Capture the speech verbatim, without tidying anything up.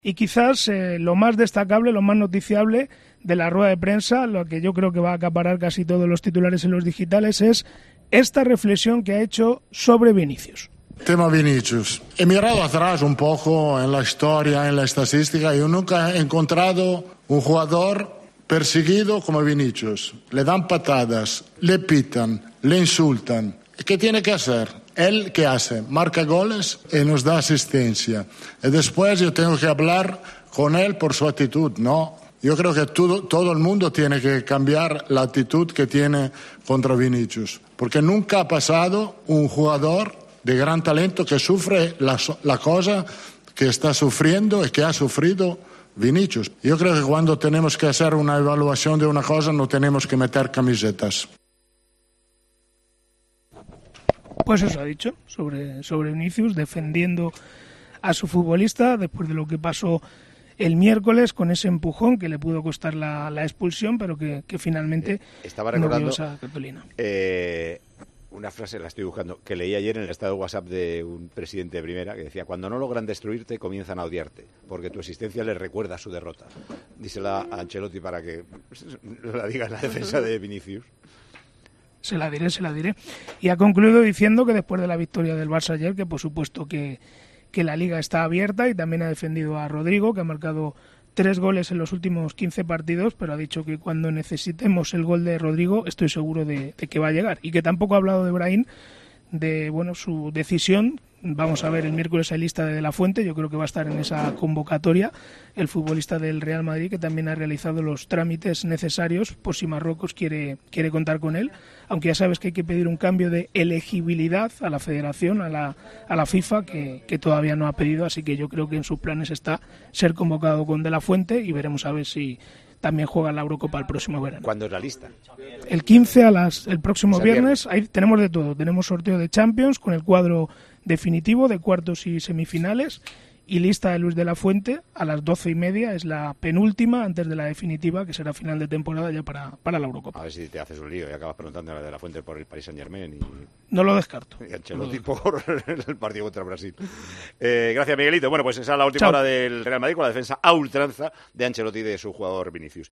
Y quizás eh, lo más destacable, lo más noticiable de la rueda de prensa, lo que yo creo que va a acaparar casi todos los titulares en los digitales, es esta reflexión que ha hecho sobre Vinicius. Tema Vinicius. He mirado atrás un poco en la historia, en la estadística, y yo nunca he encontrado un jugador perseguido como Vinicius. Le dan patadas, le pitan, le insultan. ¿Qué tiene que hacer? Él, ¿qué hace? Marca goles y nos da asistencia. Y después yo tengo que hablar con él por su actitud, ¿no? Yo creo que todo, todo el mundo tiene que cambiar la actitud que tiene contra Vinicius. Porque nunca ha pasado un jugador de gran talento que sufre la, la cosa que está sufriendo y que ha sufrido Vinicius. Yo creo que cuando tenemos que hacer una evaluación de una cosa no tenemos que meter camisetas. Pues eso ha dicho sobre, sobre Vinicius, defendiendo a su futbolista después de lo que pasó el miércoles con ese empujón que le pudo costar la, la expulsión, pero que, que finalmente estaba recordando no dio esa cartulina. Eh, una frase, la estoy buscando, que leí ayer en el estado de WhatsApp de un presidente de primera, que decía: cuando no logran destruirte, comienzan a odiarte, porque tu existencia les recuerda su derrota. Dísela a Ancelotti para que la diga en la defensa de Vinicius. Se la diré, se la diré. Y ha concluido diciendo que después de la victoria del Barça ayer, que por supuesto que, que la Liga está abierta, y también ha defendido a Rodrigo, que ha marcado tres goles en los últimos quince partidos, pero ha dicho que cuando necesitemos el gol de Rodrigo estoy seguro de, de que va a llegar. Y que tampoco ha hablado de Brahim, de bueno su decisión. Vamos a ver el miércoles hay lista de De La Fuente, yo creo que va a estar en esa convocatoria el futbolista del Real Madrid, que también ha realizado los trámites necesarios por si Marruecos quiere, quiere contar con él, aunque ya sabes que hay que pedir un cambio de elegibilidad a la Federación, a la, a la FIFA, que, que todavía no ha pedido, así que yo creo que en sus planes está ser convocado con De La Fuente y veremos a ver si también juega la Eurocopa el próximo verano. ¿Cuándo es la lista? El quince a las el próximo O sea, viernes, viernes. ahí tenemos de todo, tenemos sorteo de Champions con el cuadro definitivo de cuartos y semifinales, y lista de Luis de la Fuente a las doce y media, es la penúltima antes de la definitiva, que será final de temporada ya para, para la Eurocopa. A ver si te haces un lío y acabas preguntando a la de La Fuente por el Paris Saint-Germain y, No lo descarto. y Ancelotti por el partido contra Brasil. Eh, gracias, Miguelito. Bueno, pues esa es la última Chao. hora del Real Madrid con la defensa a ultranza de Ancelotti y de su jugador Vinicius.